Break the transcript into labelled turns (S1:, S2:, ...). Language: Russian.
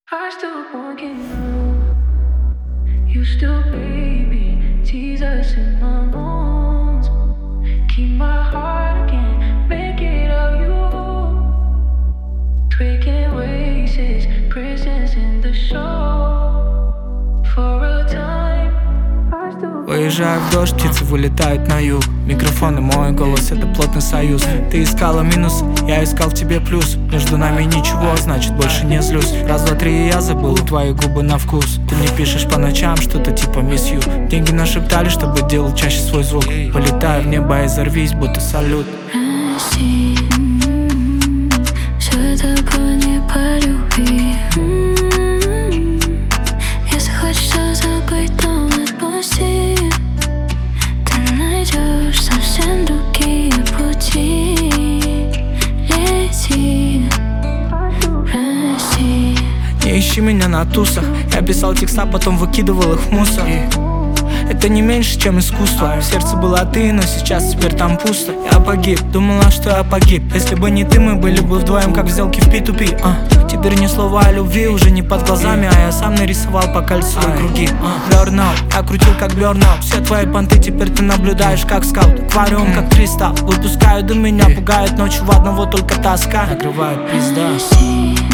S1: I still forget you still baby, tease us in my bones. Keep my heart again, make it of you. Breaking waves, presence in the show. For a time, I still.
S2: Уезжаю в дождь, птицы вылетают на юг. Микрофон и мой голос — это плотный союз. Ты искала минус, я искал в тебе плюс. Между нами ничего, значит больше не злюсь. Раз, два, три, и я забыл твои губы на вкус. Ты мне пишешь по ночам что-то типа miss you. Деньги нашептали, чтобы делать чаще свой звук. Полетаю в небо и взорвись, будто салют.
S3: Все это не по любви. Если хочешь забыть, то отпусти. Ты найдешь совсем другие пути. Лети, прости.
S2: Не ищи меня на тусах. Я писал текста, потом выкидывал их в мусор. Это не меньше, чем искусство. В сердце была ты, но сейчас теперь там пусто. Я погиб, думала, что я погиб. Если бы не ты, мы были бы вдвоем, как в сделке в P2P. Теперь ни слова о любви уже не под глазами, а я сам нарисовал по кольцу круги. Burnout, я крутил как burnout. Все твои понты теперь ты наблюдаешь как скаут. Аквариум как кристалл. Выпускаю дым, меня пугает ночью, в одного только тоска. Накрывает пизда.